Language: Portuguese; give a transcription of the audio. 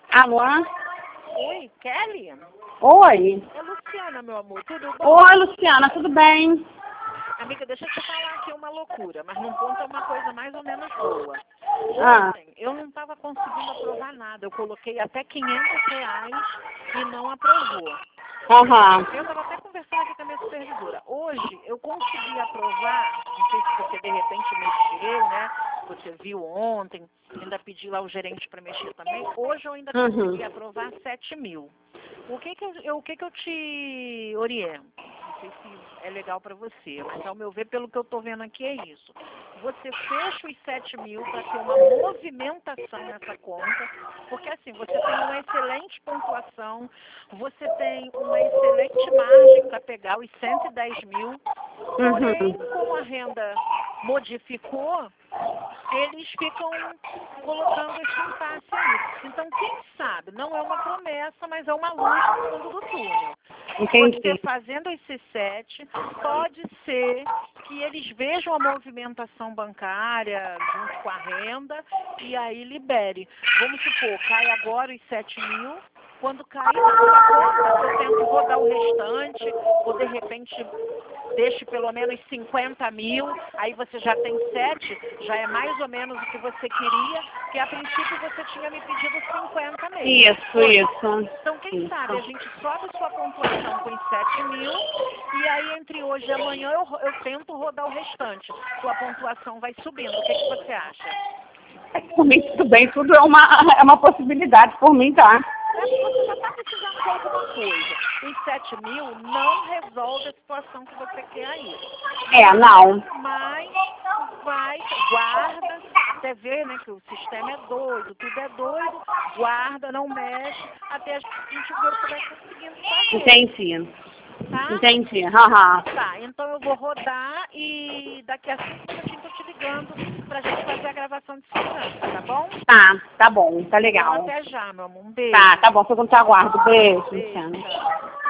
Alô? Oi, Kelly? Oi. É Luciana, meu amor, tudo bom? Oi, Luciana, tudo bem? Amiga, deixa eu te falar aqui uma loucura, mas num ponto é uma coisa mais ou menos boa. Ah, Ontem, eu não estava conseguindo aprovar nada. Eu coloquei até R$ 500 e não aprovou. aham. Eu estava até conversando aqui com a minha supervisora. Hoje, eu consegui aprovar, não sei se você de repente mexeu, né? Você viu ontem, ainda pedi lá o gerente para mexer também. Hoje eu ainda consegui aprovar 7.000. O que que eu te oriento? Não sei se é legal para você, mas ao meu ver, pelo que eu estou vendo aqui, é isso. Você fecha os 7.000 para ter uma movimentação nessa conta, porque assim, você tem uma excelente pontuação, você tem uma excelente margem para pegar os 110.000, porém, como a renda modificou, eles ficam colocando esse impasse aí. Então, quem sabe, não é uma promessa, mas é uma luz no fundo do túnel. Entendi. Você fazendo esse 7, pode ser que eles vejam a movimentação bancária junto com a renda e aí libere. Vamos supor, cai agora os 7.000. Quando cair na sua conta, eu tento rodar o restante, ou de repente deixe pelo menos 50.000, aí você já tem 7, já é mais ou menos o que você queria, que a princípio você tinha me pedido 50 mesmo. Isso. Então, quem sabe a gente sobe sua pontuação com os 7.000 e aí entre hoje e amanhã eu tento rodar o restante. Sua pontuação vai subindo. O que você acha? Por mim, tudo bem, tudo é uma possibilidade por mim, tá? Eu acho que você já está precisando de alguma coisa. Os 7.000 não resolve a situação que você quer aí. Não. Mas guarda, até ver, né, que o sistema é doido, tudo é doido, guarda, não mexe, até a gente ver o que vai conseguindo fazer. Entendi. Tá? Entendi. Aham. Tá, então eu vou rodar e daqui a 5 minutinhos eu tô te ligando pra gente fazer a gravação de segurança, tá bom? Tá bom, tá Então legal. até já, meu amor. Um beijo. Tá bom, fico no teu aguardo. Beijo, Beijo, Luciana. tchau.